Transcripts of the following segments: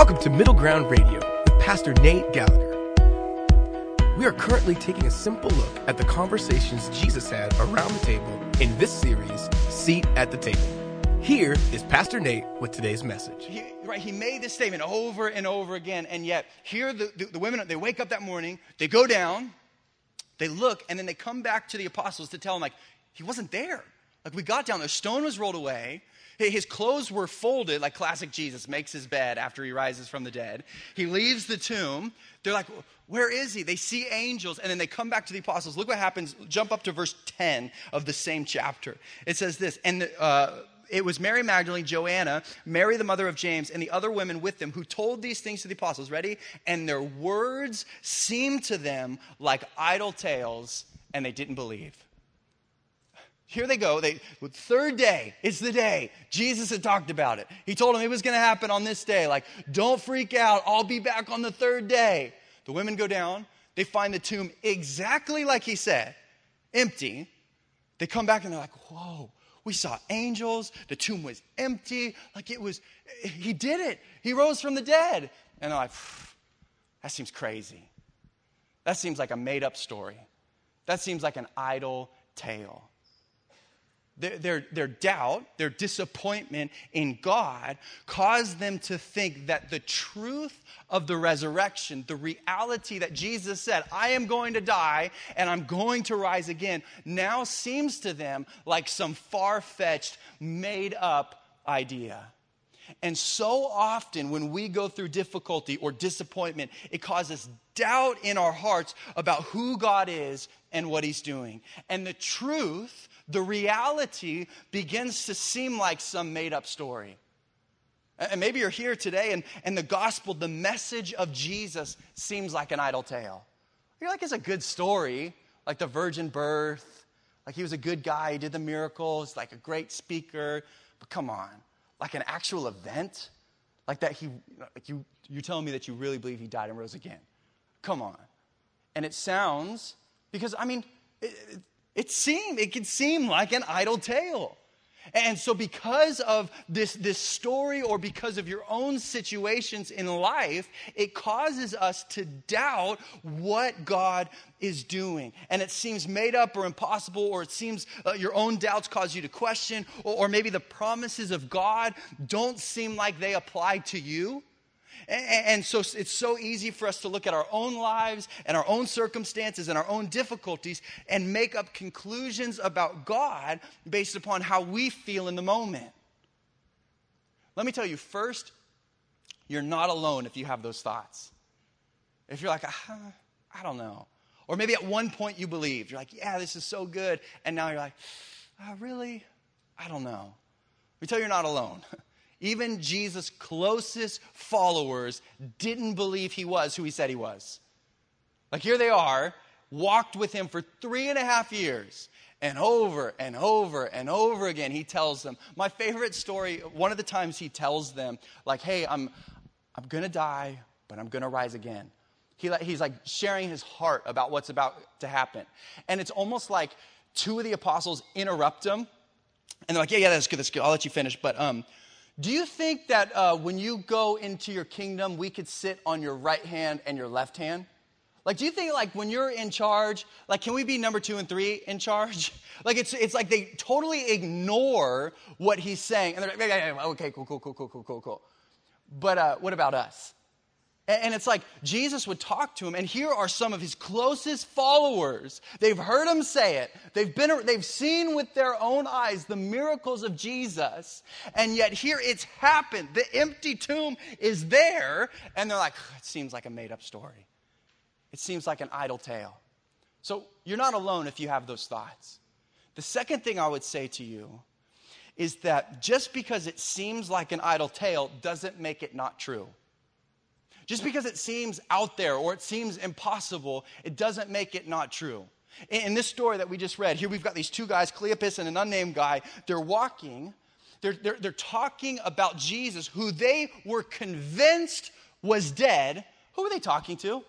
Welcome to Middle Ground Radio with Pastor Nate Gallagher. We are currently taking a simple look at the conversations Jesus had around the table in this series, Seat at the Table. Here is Pastor Nate with today's message. He made this statement over and over again, and yet here the women, they wake up that morning, they go down, they look, and then they come back to the apostles to tell them, like, he wasn't there. Like, we got down, the stone was rolled away, his clothes were folded, like classic Jesus makes his bed after he rises from the dead. He leaves the tomb. They're like, where is he? They see angels, and then they come back to the apostles. Look what happens. Jump up to verse 10 of the same chapter. It says this, and it was Mary Magdalene, Joanna, Mary the mother of James, and the other women with them who told these things to the apostles. Ready? And their words seemed to them like idle tales, and they didn't believe. Here they go. Third day, it's the day. Jesus had talked about it. He told them it was going to happen on this day. Like, don't freak out. I'll be back on the third day. The women go down. They find the tomb exactly like he said, empty. They come back and they're like, whoa, we saw angels. The tomb was empty. Like he did it. He rose from the dead. And they're like, that seems crazy. That seems like a made-up story. That seems like an idle tale. Their doubt, their disappointment in God caused them to think that the truth of the resurrection, the reality that Jesus said, I am going to die and I'm going to rise again, now seems to them like some far-fetched, made-up idea. And so often when we go through difficulty or disappointment, it causes doubt in our hearts about who God is and what he's doing. And the truth, the reality, begins to seem like some made-up story. And maybe you're here today and the gospel, the message of Jesus seems like an idle tale. You're like, it's a good story, like the virgin birth, like he was a good guy, he did the miracles, like a great speaker, but come on. Like an actual event? Like that you're telling me that you really believe he died and rose again? Come on. And it sounds, because I mean, it can seem like an idle tale. And so because of this story or because of your own situations in life, it causes us to doubt what God is doing. And it seems made up or impossible, or it seems your own doubts cause you to question, or maybe the promises of God don't seem like they apply to you. And so it's so easy for us to look at our own lives and our own circumstances and our own difficulties and make up conclusions about God based upon how we feel in the moment. Let me tell you, first, you're not alone if you have those thoughts. If you're like, I don't know. Or maybe at one point you believed. You're like, yeah, this is so good. And now you're like, really? I don't know. Let me tell you, you're not alone. Even Jesus' closest followers didn't believe he was who he said he was. Like, here they are, walked with him for 3.5 years. And over and over and over again, he tells them. My favorite story, one of the times he tells them, like, hey, I'm going to die, but I'm going to rise again. He's like sharing his heart about what's about to happen. And it's almost like two of the apostles interrupt him. And they're like, yeah, that's good. I'll let you finish. But do you think that when you go into your kingdom, we could sit on your right hand and your left hand? Like, do you think, like, when you're in charge, like, can we be number 2 and 3 in charge? Like, it's like they totally ignore what he's saying. And they're like, yeah, okay, cool. But what about us? And it's like Jesus would talk to him, and here are some of his closest followers. They've heard him say it. They've seen with their own eyes the miracles of Jesus, and yet here it's happened. The empty tomb is there, and they're like, it seems like a made-up story. It seems like an idle tale. So you're not alone if you have those thoughts. The second thing I would say to you is that just because it seems like an idle tale doesn't make it not true. Just because it seems out there or it seems impossible, it doesn't make it not true. In this story that we just read, here we've got these two guys, Cleopas and an unnamed guy. They're walking. They're talking about Jesus, who they were convinced was dead. Who were they talking to?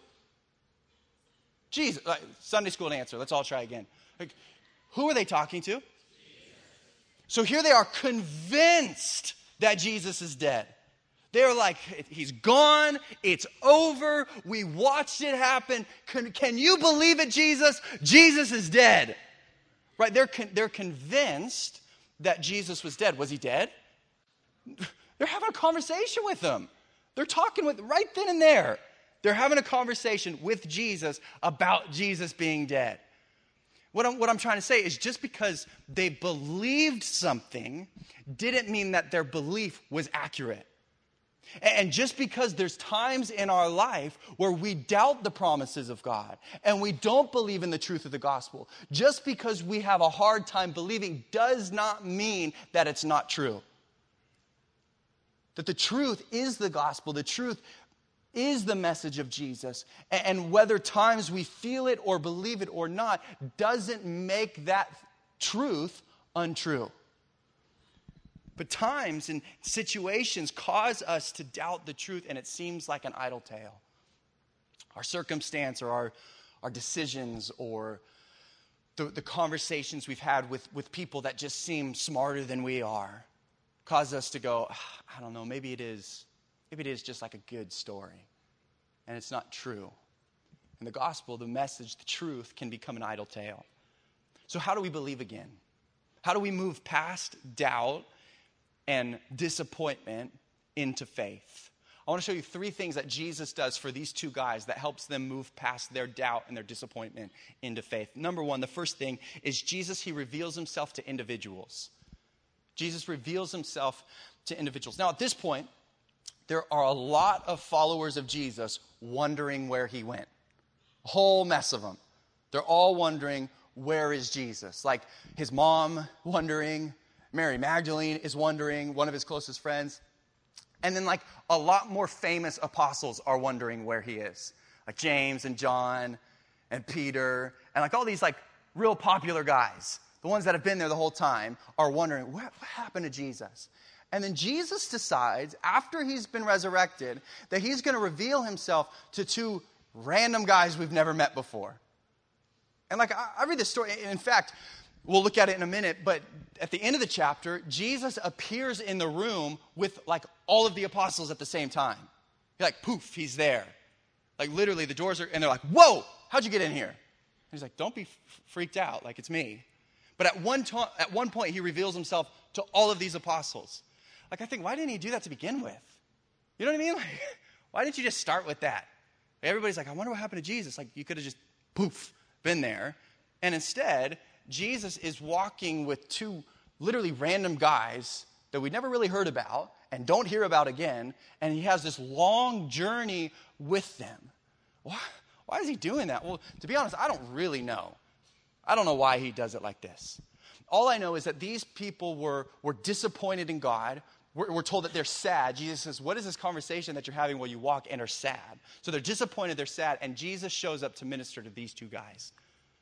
Jesus. Sunday school answer. Let's all try again. Who are they talking to? Jesus. So here they are, convinced that Jesus is dead. They're like, he's gone. It's over. We watched it happen. Can you believe it, Jesus? Jesus is dead. Right? They're convinced that Jesus was dead. Was he dead? They're having a conversation with him. They're talking with right then and there. They're having a conversation with Jesus about Jesus being dead. What I'm trying to say is just because they believed something didn't mean that their belief was accurate. And just because there's times in our life where we doubt the promises of God and we don't believe in the truth of the gospel, just because we have a hard time believing does not mean that it's not true. That the truth is the gospel. The truth is the message of Jesus. And whether times we feel it or believe it or not doesn't make that truth untrue. But times and situations cause us to doubt the truth, and it seems like an idle tale. Our circumstance or our decisions or the conversations we've had with people that just seem smarter than we are cause us to go, I don't know, maybe it is just like a good story. And it's not true. And the gospel, the message, the truth can become an idle tale. So how do we believe again? How do we move past doubt and disappointment into faith? I want to show you 3 things that Jesus does for these 2 guys that helps them move past their doubt and their disappointment into faith. Number 1, the first thing is Jesus, he reveals himself to individuals. Jesus reveals himself to individuals. Now, at this point, there are a lot of followers of Jesus wondering where he went. A whole mess of them. They're all wondering, where is Jesus? Like his mom wondering, Mary Magdalene is wondering, one of his closest friends. And then like a lot more famous apostles are wondering where he is. Like James and John and Peter and like all these like real popular guys. The ones that have been there the whole time are wondering, what happened to Jesus? And then Jesus decides, after he's been resurrected, that he's going to reveal himself to 2 random guys we've never met before. And like I read this story. In fact, we'll look at it in a minute, but at the end of the chapter, Jesus appears in the room with like all of the apostles at the same time. He's like, poof, he's there. Like literally the doors are, and they're like, whoa, how'd you get in here? And he's like, don't be freaked out, like it's me. But at one point, he reveals himself to all of these apostles. Like I think, why didn't he do that to begin with? You know what I mean? Like, why didn't you just start with that? Everybody's like, I wonder what happened to Jesus. Like you could have just, poof, been there. And instead, Jesus is walking with 2 literally random guys that we never really heard about and don't hear about again. And he has this long journey with them. Why is he doing that? Well, to be honest, I don't really know. I don't know why he does it like this. All I know is that these people were disappointed in God. We're told that they're sad. Jesus says, what is this conversation that you're having while you walk and are sad? So they're disappointed, they're sad, and Jesus shows up to minister to these 2 guys.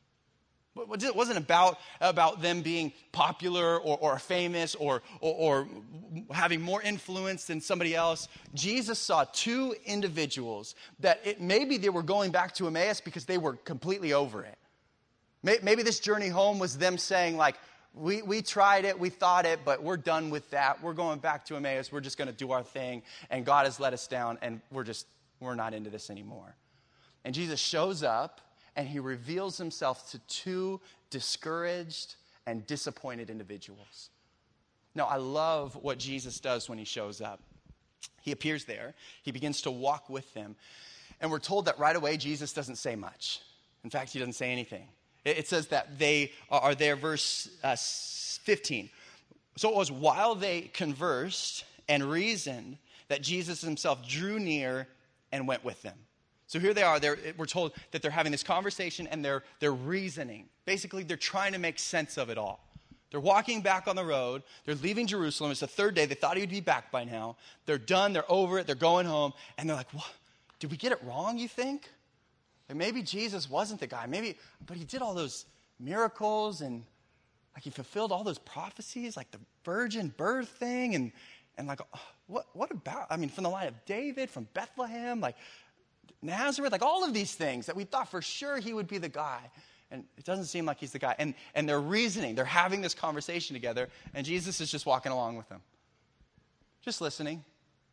It wasn't about them being popular or famous or having more influence than somebody else. Jesus saw 2 individuals that maybe they were going back to Emmaus because they were completely over it. Maybe this journey home was them saying like, we tried it, we thought it, but we're done with that. We're going back to Emmaus. We're just going to do our thing, and God has let us down, and we're not into this anymore. And Jesus shows up, and he reveals himself to 2 discouraged and disappointed individuals. Now, I love what Jesus does when he shows up. He appears there. He begins to walk with them. And we're told that right away, Jesus doesn't say much. In fact, he doesn't say anything. It says that they are there, verse 15. So it was while they conversed and reasoned that Jesus himself drew near and went with them. So here they are. We're told that they're having this conversation and they're reasoning. Basically, they're trying to make sense of it all. They're walking back on the road. They're leaving Jerusalem. It's the 3rd day. They thought he would be back by now. They're done. They're over it. They're going home. And they're like, what? Did we get it wrong, you think? Like maybe Jesus wasn't the guy. But he did all those miracles and like he fulfilled all those prophecies, like the virgin birth thing. And like, what about, from the line of David, from Bethlehem, like Nazareth, like all of these things that we thought for sure he would be the guy. And it doesn't seem like he's the guy. And they're reasoning. They're having this conversation together. And Jesus is just walking along with them. Just listening.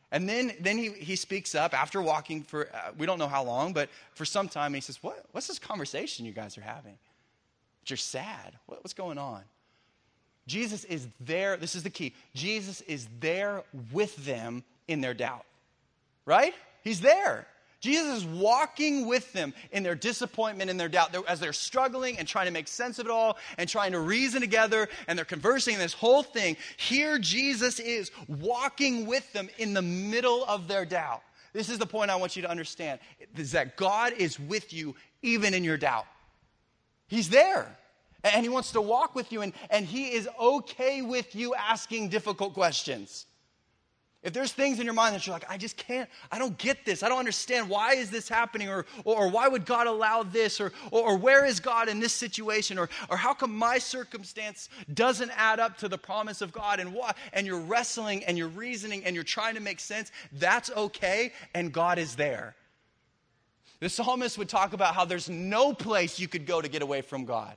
And then he speaks up after walking for, we don't know how long, but for some time, and he says, what's this conversation you guys are having? You're sad. What's going on? Jesus is there. This is the key. Jesus is there with them in their doubt. Right? He's there. Jesus is walking with them in their disappointment, in their doubt, as they're struggling and trying to make sense of it all and trying to reason together, and they're conversing this whole thing. Here Jesus is walking with them in the middle of their doubt. This is the point I want you to understand, is that God is with you even in your doubt. He's there, and he wants to walk with you, and he is okay with you asking difficult questions. If there's things in your mind that you're like, I don't get this. I don't understand. Why is this happening? Or why would God allow this? Or where is God in this situation? Or how come my circumstance doesn't add up to the promise of God? And why? And you're wrestling and you're reasoning and you're trying to make sense. That's okay, and God is there. The psalmist would talk about how there's no place you could go to get away from God.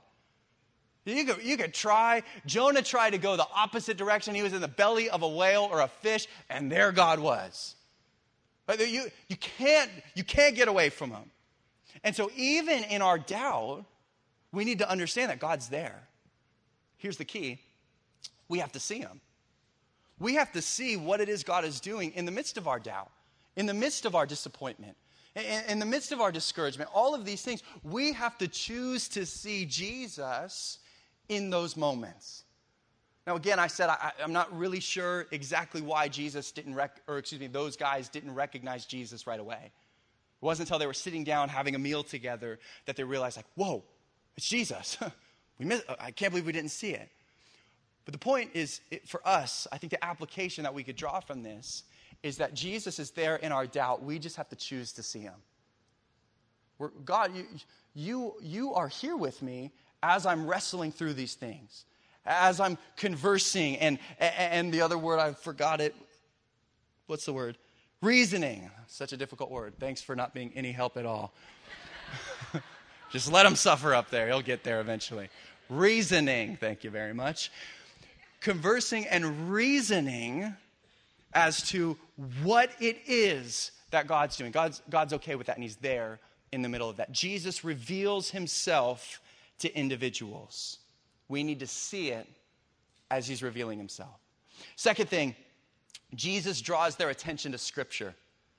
You could try. Jonah tried to go the opposite direction. He was in the belly of a whale or a fish, and there God was. But you can't get away from him. And so even in our doubt, we need to understand that God's there. Here's the key. We have to see him. We have to see what it is God is doing in the midst of our doubt, in the midst of our disappointment, in the midst of our discouragement. All of these things, we have to choose to see Jesus in those moments. Now, again, I said I'm not really sure exactly why those guys didn't recognize Jesus right away. It wasn't until they were sitting down having a meal together that they realized, like, whoa, it's Jesus. I can't believe we didn't see it. But the point is, for us, I think the application that we could draw from this is that Jesus is there in our doubt. We just have to choose to see him. God, you are here with me as I'm wrestling through these things, as I'm conversing, and the other word, I forgot it. What's the word? Reasoning. Such a difficult word. Thanks for not being any help at all. Just let him suffer up there. He'll get there eventually. Reasoning. Thank you very much. Conversing and reasoning as to what it is that God's doing. God's okay with that, and he's there in the middle of that. Jesus reveals himself to individuals. We need to see it as he's revealing himself. Second thing, Jesus draws their attention to Scripture.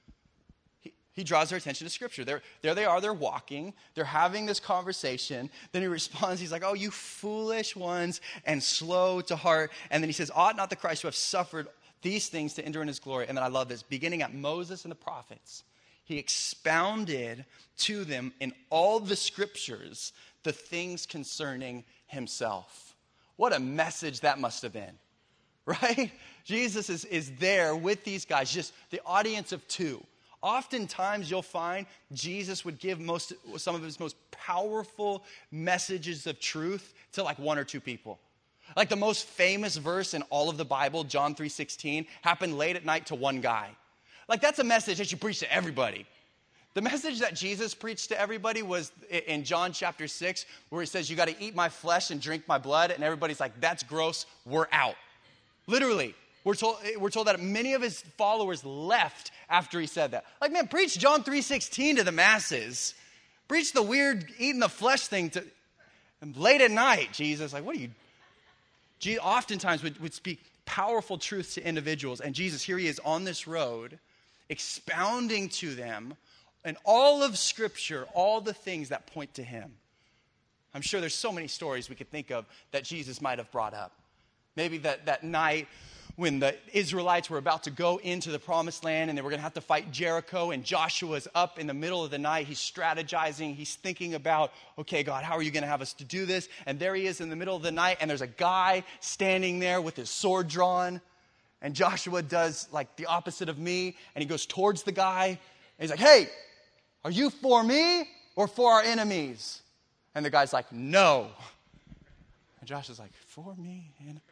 He draws their attention to Scripture. There they are, they're walking, they're having this conversation. Then he responds, he's like, oh, you foolish ones and slow to heart. And then he says, ought not the Christ to have suffered these things to enter in his glory? And then I love this, beginning at Moses and the prophets, he expounded to them in all the Scriptures the things concerning himself. What a message that must have been, right? Jesus is there with these guys, just the audience of two. Oftentimes you'll find Jesus would give some of his most powerful messages of truth to like one or two people. Like the most famous verse in all of the Bible, John 3:16, happened late at night to one guy. Like that's a message that you preach to everybody. The message that Jesus preached to everybody was in John chapter 6, where he says, you got to eat my flesh and drink my blood. And everybody's like, that's gross. We're out. Literally, we're told that many of his followers left after he said that. Like, man, preach John 3:16 to the masses. Preach the weird eating the flesh thing to late at night, Jesus. Like, what are you? Oftentimes would speak powerful truths to individuals. And Jesus, here he is on this road, expounding to them and all of Scripture, all the things that point to him. I'm sure there's so many stories we could think of that Jesus might have brought up. Maybe that night when the Israelites were about to go into the promised land and they were going to have to fight Jericho, and Joshua's up in the middle of the night. He's strategizing. He's thinking about, okay, God, how are you going to have us to do this? And there he is in the middle of the night, and there's a guy standing there with his sword drawn. And Joshua does like the opposite of me, and he goes towards the guy. And he's like, hey, are you for me or for our enemies? And the guy's like, no. And Joshua's like, for me?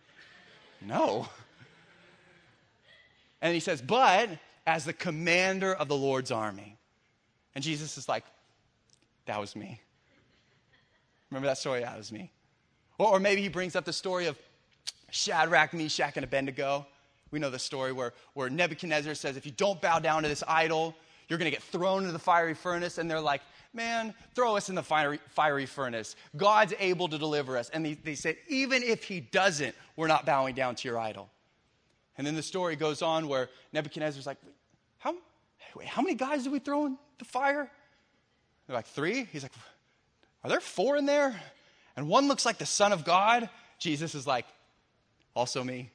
No. And he says, but as the commander of the Lord's army. And Jesus is like, that was me. Remember that story? That was me. Or maybe he brings up the story of Shadrach, Meshach, and Abednego We know the story where Nebuchadnezzar says, if you don't bow down to this idol, you're going to get thrown into the fiery furnace. And they're like, man, throw us in the fiery furnace. God's able to deliver us. And they said, even if he doesn't, we're not bowing down to your idol. And then the story goes on where Nebuchadnezzar's like, how many guys did we throw in the fire? They're like, 3. He's like, are there 4 in there? And one looks like the Son of God. Jesus is like, also me.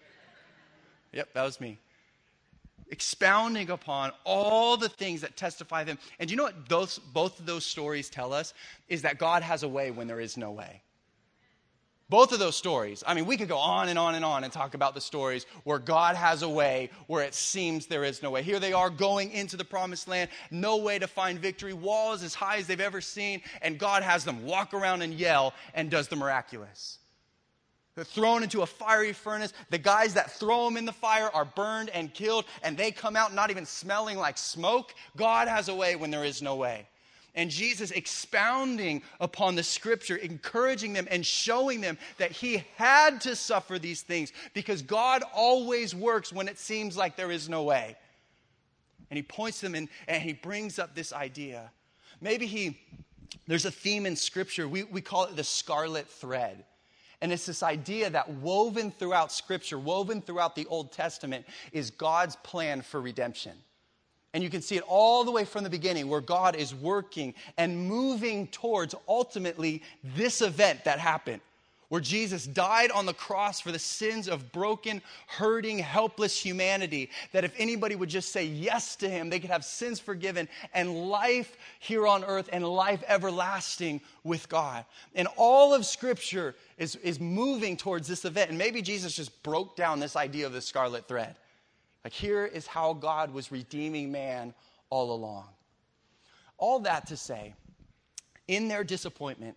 Yep, that was me. Expounding upon all the things that testify of him. And you know what both of those stories tell us? Is that God has a way when there is no way. Both of those stories. I mean, we could go on and on and on and talk about the stories where God has a way where it seems there is no way. Here they are going into the promised land, no way to find victory, walls as high as they've ever seen, and God has them walk around and yell and does the miraculous. They're thrown into a fiery furnace. The guys that throw them in the fire are burned and killed, and they come out not even smelling like smoke. God has a way when there is no way. And Jesus expounding upon the scripture, encouraging them and showing them that he had to suffer these things because God always works when it seems like there is no way. And he points them in and he brings up this idea. There's a theme in scripture. We call it the scarlet thread. And it's this idea that woven throughout scripture, woven throughout the Old Testament, is God's plan for redemption. And you can see it all the way from the beginning where God is working and moving towards ultimately this event that happened. Where Jesus died on the cross for the sins of broken, hurting, helpless humanity. That if anybody would just say yes to him, they could have sins forgiven and life here on earth and life everlasting with God. And all of Scripture is moving towards this event. And maybe Jesus just broke down this idea of the scarlet thread. Like, here is how God was redeeming man all along. All that to say, in their disappointment,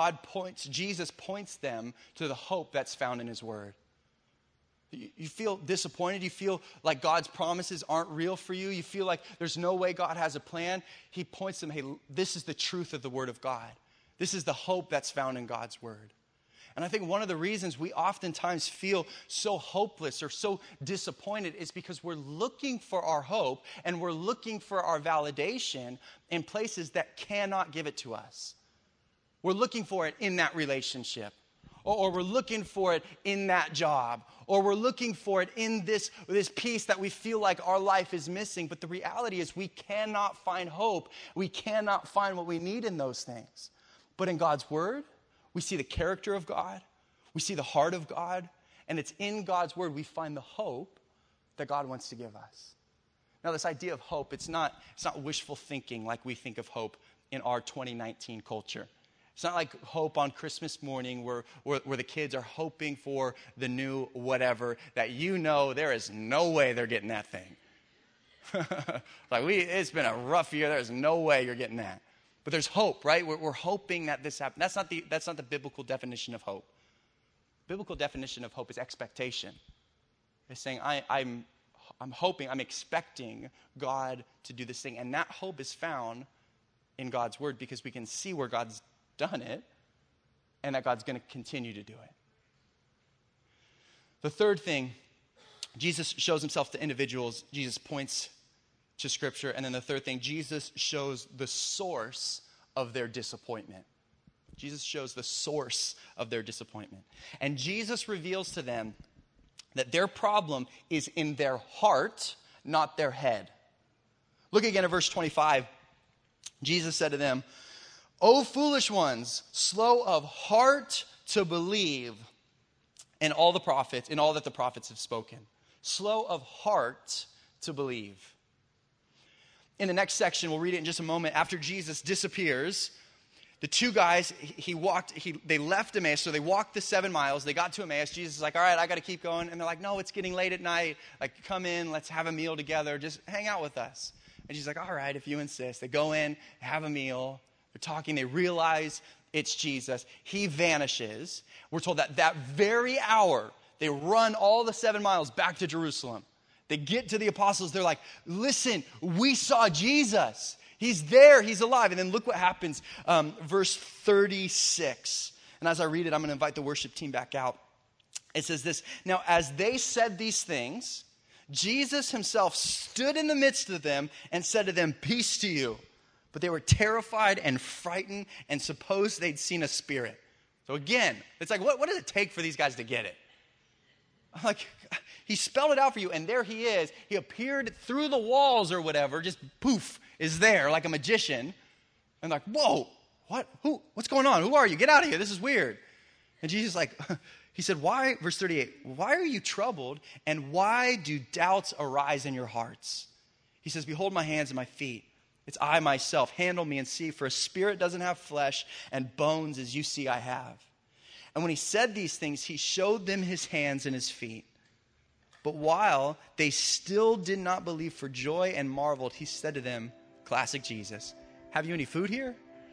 Jesus points them to the hope that's found in his word. You feel disappointed? You feel like God's promises aren't real for you? You feel like there's no way God has a plan? He points them, hey, this is the truth of the word of God. This is the hope that's found in God's word. And I think one of the reasons we oftentimes feel so hopeless or so disappointed is because we're looking for our hope and we're looking for our validation in places that cannot give it to us. We're looking for it in that relationship, or we're looking for it in that job, or we're looking for it in this piece that we feel like our life is missing. But the reality is we cannot find hope. We cannot find what we need in those things. But in God's word, we see the character of God. We see the heart of God. And it's in God's word we find the hope that God wants to give us. Now, this idea of hope, it's not wishful thinking like we think of hope in our 2019 culture. It's not like hope on Christmas morning where the kids are hoping for the new whatever that there is no way they're getting that thing. It's been a rough year. There's no way you're getting that. But there's hope, right? We're hoping that this happens. That's not the biblical definition of hope. Biblical definition of hope is expectation. It's saying I'm hoping, I'm expecting God to do this thing. And that hope is found in God's word because we can see where God's done it and that God's going to continue to do it. The third thing, Jesus shows himself to individuals. Jesus points to Scripture. And then the third thing, Jesus shows the source of their disappointment. Jesus shows the source of their disappointment. And Jesus reveals to them that their problem is in their heart, not their head. Look again at verse 25. Jesus said to them, "O foolish ones, slow of heart to believe in all the prophets, in all that the prophets have spoken." Slow of heart to believe. In the next section, we'll read it in just a moment. After Jesus disappears, the two guys, they left Emmaus, so they walked the 7 miles. They got to Emmaus. Jesus is like, all right, I got to keep going. And they're like, no, it's getting late at night. Like, come in, let's have a meal together. Just hang out with us. And she's like, all right, if you insist. They go in, have a meal. They're talking. They realize it's Jesus. He vanishes. We're told that very hour, they run all the 7 miles back to Jerusalem. They get to the apostles. They're like, listen, we saw Jesus. He's there. He's alive. And then look what happens. Verse 36. And as I read it, I'm going to invite the worship team back out. It says this, now as they said these things, Jesus himself stood in the midst of them and said to them, peace to you. But they were terrified and frightened and supposed they'd seen a spirit. So again, it's like, what does it take for these guys to get it? Like, he spelled it out for you, and there he is. He appeared through the walls or whatever, just poof, is there like a magician. And like, whoa, what? Who? What's going on? Who are you? Get out of here. This is weird. And Jesus he said, why, verse 38, why are you troubled, and why do doubts arise in your hearts? He says, behold my hands and my feet. It's I myself. Handle me and see, for a spirit doesn't have flesh and bones as you see I have. And when he said these things, he showed them his hands and his feet. But while they still did not believe for joy and marveled, he said to them, classic Jesus, have you any food here?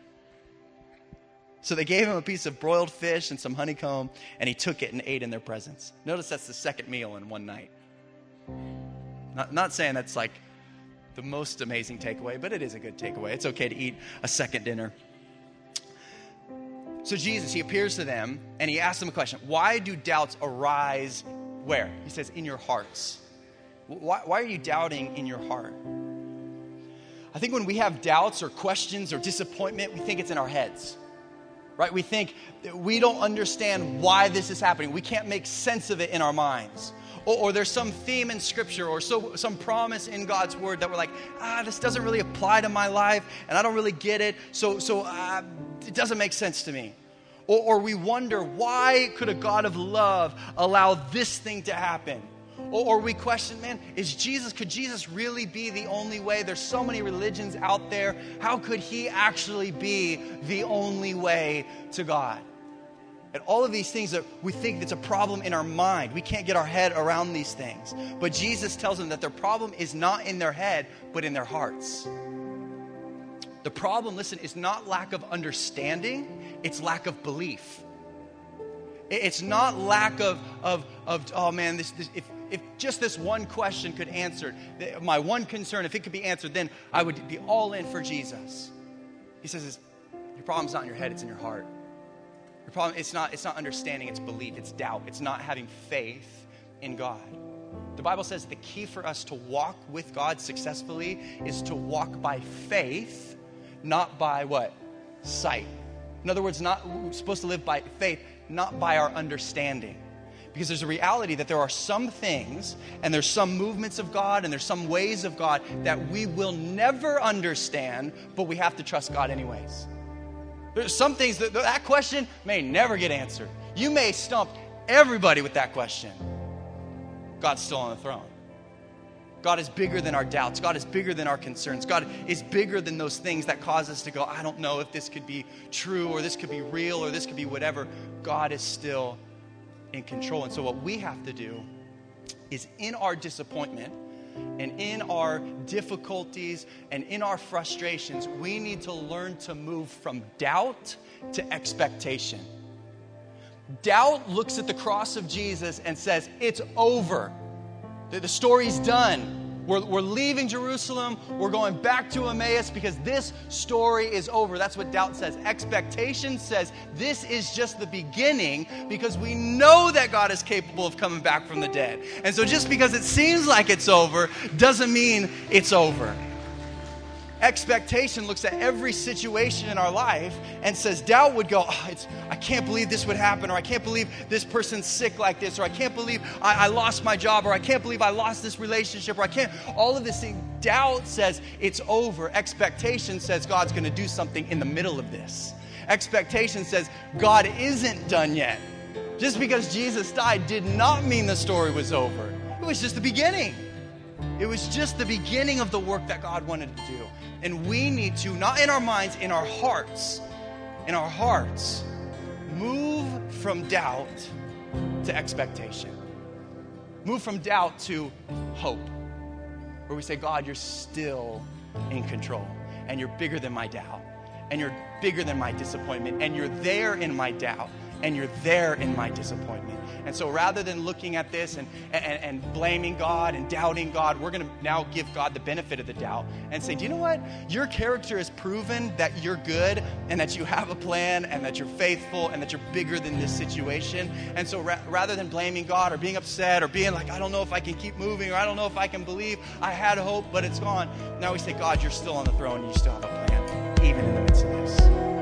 So they gave him a piece of broiled fish and some honeycomb, and he took it and ate in their presence. Notice that's the second meal in one night. Not saying that's like the most amazing takeaway, but it is a good takeaway. It's okay to eat a second dinner. So Jesus, he appears to them, and he asks them a question. Why do doubts arise where? He says, in your hearts. Why are you doubting in your heart? I think when we have doubts or questions or disappointment, we think it's in our heads. Right? We think that we don't understand why this is happening. We can't make sense of it in our minds. Or there's some theme in Scripture or some promise in God's Word that we're like, this doesn't really apply to my life, and I don't really get it, so it doesn't make sense to me. Or we wonder, why could a God of love allow this thing to happen? Or we question, man, could Jesus really be the only way? There's so many religions out there. How could he actually be the only way to God? And all of these things that we think it's a problem in our mind. We can't get our head around these things. But Jesus tells them that their problem is not in their head, but in their hearts. The problem, listen, is not lack of understanding. It's lack of belief. It's not lack of oh man, if just this one question could answer, my one concern, if it could be answered, then I would be all in for Jesus. He says, your problem's not in your head, it's in your heart. Your problem, it's not understanding, it's belief, it's doubt. It's not having faith in God. The Bible says the key for us to walk with God successfully is to walk by faith, not by what? Sight. In other words, we're supposed to live by faith, not by our understanding. Because there's a reality that there are some things and there's some movements of God and there's some ways of God that we will never understand, but we have to trust God anyways. There's some things that question may never get answered. You may stump everybody with that question. God's still on the throne. God is bigger than our doubts. God is bigger than our concerns. God is bigger than those things that cause us to go, I don't know if this could be true or this could be real or this could be whatever. God is still in control. And so what we have to do is in our disappointment and in our difficulties and in our frustrations, we need to learn to move from doubt to expectation. Doubt looks at the cross of Jesus and says, it's over. The story's done. We're leaving Jerusalem. We're going back to Emmaus because this story is over. That's what doubt says. Expectation says this is just the beginning because we know that God is capable of coming back from the dead. And so just because it seems like it's over doesn't mean it's over. Expectation looks at every situation in our life and says, doubt would go, I can't believe this would happen, or I can't believe this person's sick like this, or I can't believe I lost my job, or I can't believe I lost this relationship, or I can't, all of this thing. Doubt says it's over. Expectation says God's going to do something in the middle of this. Expectation says God isn't done yet. Just because Jesus died did not mean the story was over. It was just the beginning. It was just the beginning of the work that God wanted to do. And we need to, not in our minds, in our hearts, move from doubt to expectation. Move from doubt to hope. Where we say, God, you're still in control. And you're bigger than my doubt. And you're bigger than my disappointment. And you're there in my doubt. And you're there in my disappointment. And so rather than looking at this and blaming God and doubting God, we're going to now give God the benefit of the doubt and say, do you know what? Your character has proven that you're good and that you have a plan and that you're faithful and that you're bigger than this situation. And so rather than blaming God or being upset or being like, I don't know if I can keep moving, or I don't know if I can believe, I had hope, but it's gone. Now we say, God, you're still on the throne and you still have a plan, even in the midst of this.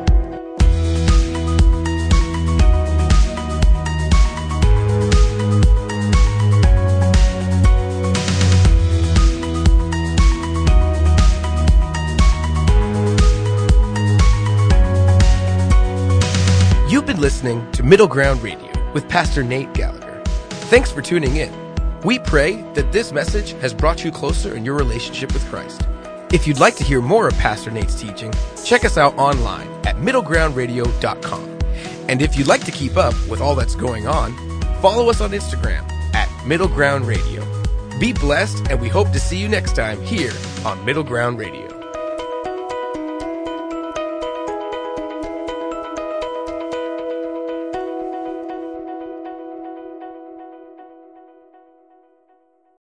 You've been listening to Middle Ground Radio with Pastor Nate Gallagher. Thanks for tuning in. We pray that this message has brought you closer in your relationship with Christ. If you'd like to hear more of Pastor Nate's teaching, check us out online at middlegroundradio.com. And if you'd like to keep up with all that's going on, follow us on Instagram at Middle Ground Radio. Be blessed, and we hope to see you next time here on Middle Ground Radio.